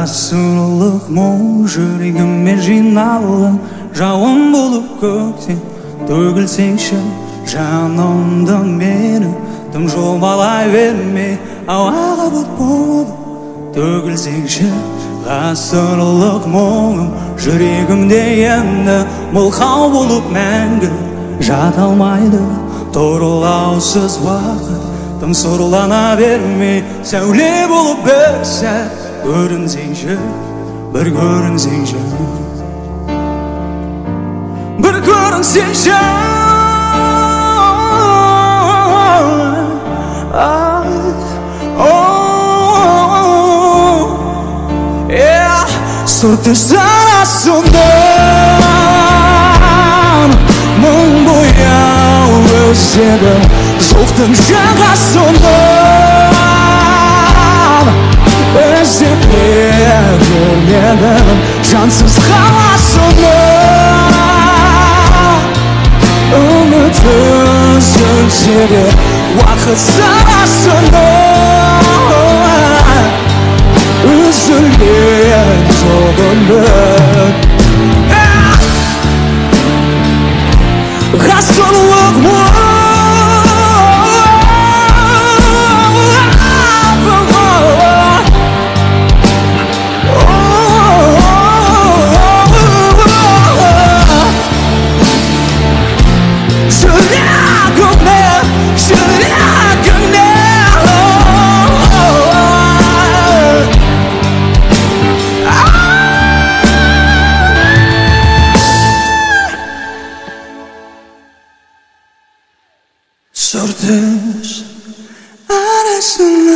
ғасырлық мұң жүрегіме жиналып жауын болып көктен төгілсеңші жанымды мені тым жобалай берме ауаға бұлт болып төгілсеңші ғасырлық мұңым жүрегімде енді мылқау болып мәңгі жата алмайды торлаусыз уақыт тым сұрлана берме сәуле болып бір сәт көрінсеңші бір көрінсеңші бір көрінсеңші сұр түстің астынан мың бояу өседі жоқтың жағасынан іздеп көрмедім жансыз қаласынан үміт үзілсе де уақыт санасынан üzülgen zorunluk Hastalık mı? Sortes arasında